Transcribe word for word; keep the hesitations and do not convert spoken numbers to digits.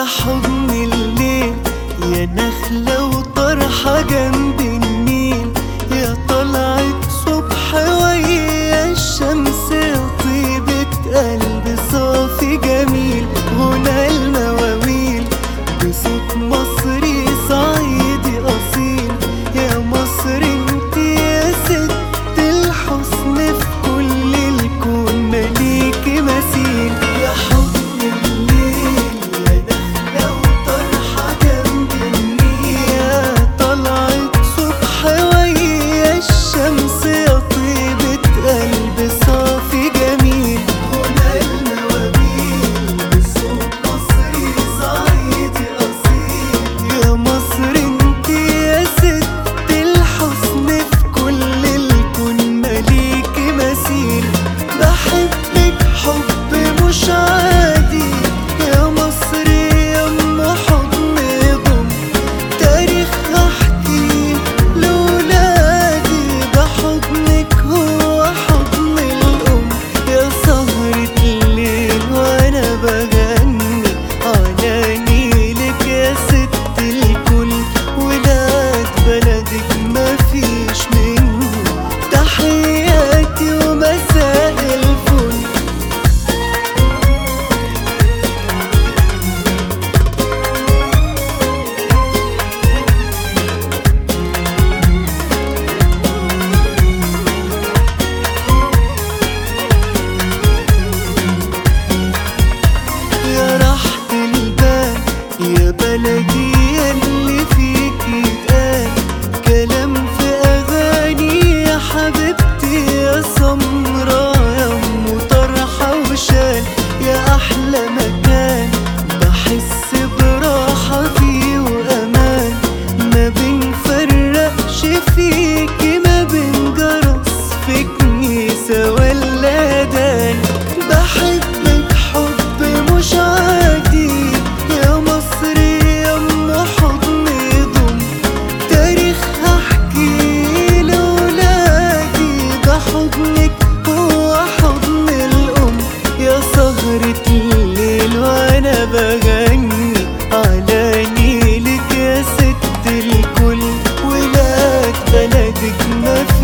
حضن الليل، يا نخلة وطرحة جنب النيل، يا طلعت صبح ويا الشمس، يا طيبة قلب صافي جميل. غنى المواويل بصوت مصري صعيدي أصيل، يا مصر انت يا ست الحسن، في كل الكون مليكي مثيل. يا حضن الليل، يا نخلة وطرحة جنب النيل، يا طلعت صبح ويا الشمس، يا طيبة قلب صافي جميل. غنى المواويل بصوت مصري صعيدي أصيل، يا مصر انت يا ست الحسن، في كل الكون مليكي مثيل. بحبك حب مش عادي يا مصر، يا ام حضن ضم، تاريخ احكي لولادي، ده حضنك هو حضن الام. يا سهرة الليل وانا بغني على نيلك يا ست الكل، ولاد بلدك مفيش منه، تحياتي ومساء الفل. يا راحة البال يا بلدي اللي فيكي اتقال كلام في أغاني، يا حبيبتي يا سمرا يا أم طرحة وشال. يا أحلى مكان بحس براحة فيه وأمان، ما بنفرقش فيكي ما بين جرس في كنيسة ولا دان. بحبك حب مش عادي يا مصر، يا ام حضن ضم، تاريخ هحكي لولادي، ده حضنك هو حضن الام. يا سهرة الليل وانا بغني على نيلك يا ست الكل، ولاد بلدك مفيش